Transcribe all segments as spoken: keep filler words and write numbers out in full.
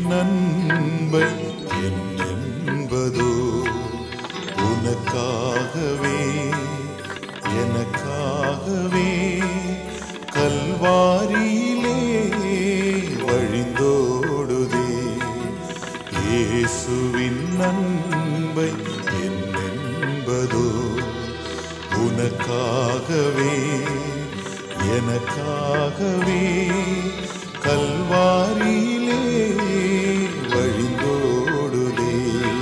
அன்பை என்பதோ உனக்காகவே எனக்காகவே கல்வாரியிலே வழிந்தோடுதே. இயேசுவின் அன்பை என்பதோ உனக்காகவே எனக்காகவே கல்வாரியிலே வழிந்தோடுதே.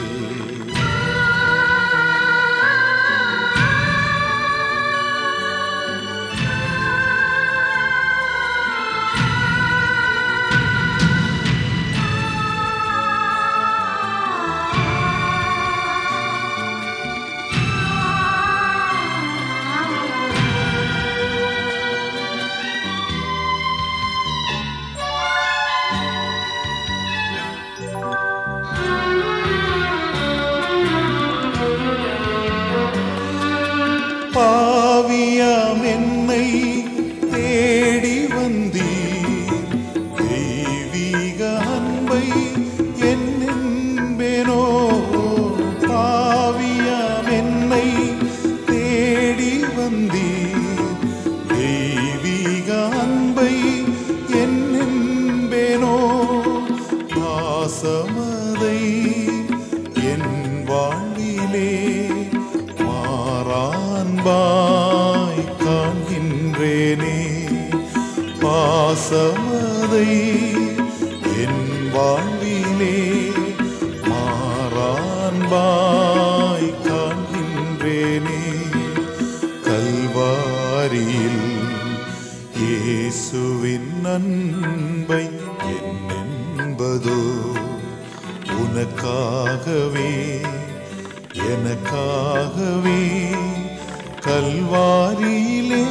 பாவியாம் என்னை தேடி வந்தீர், தெய்வீக அன்பை என்னென்பேனோ. பாவியாம் என்னை தேடி வந்தீர், தெய்வீக அன்பை என்னென்பேனோ. பாசமதை என் வாழ்விலே அன்பாய் காண்கின்றேனே. பாசமதை என் வாழ்விலே மாறான்பாய் காண்கின்றேனே. கல்வாரியில் இயேசுவின் அன்பை என்பதோ உனக்காகவே எனக்காகவே கல்வாரியிலே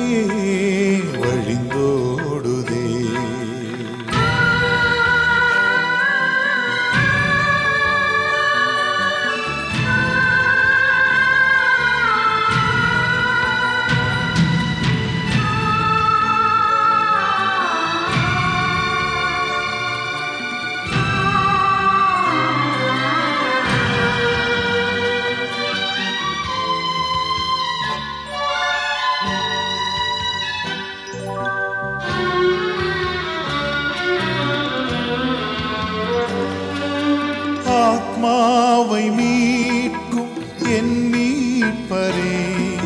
வழிந்தோடுதே. ஆத்மாவை மீட்கும் என் மீட்பரே,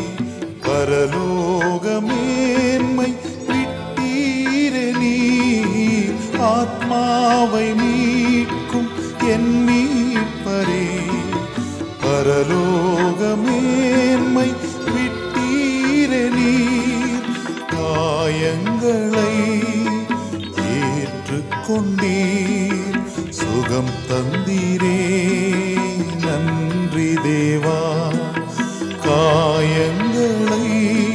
பரலோக மேன்மை விட்டீரே நீர். ஆத்மாவை மீட்கும் என் மீட்பரே, பரலோக மேன்மை விட்டீரே நீர். காயங்களை ஏற்றுக்கொண்டீர், சுகம் தந்தீரே நன்றி தேவா. காயங்களை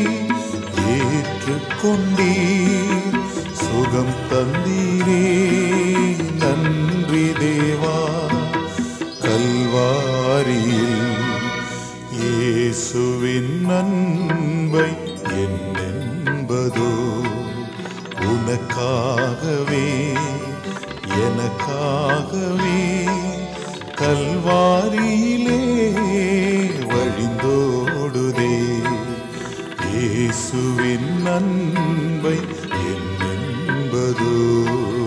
ஏற்றுக்கொண்டீர், சுகம் தந்தீரே நன்றி தேவா. கல்வாரியில் இயேசுவின் அன்பை என்பதோ உனக்காகவே எனக்காகவே கல்வாரியிலே வழிந்தோடுதே. இயேசுவின் அன்பை என்பதோ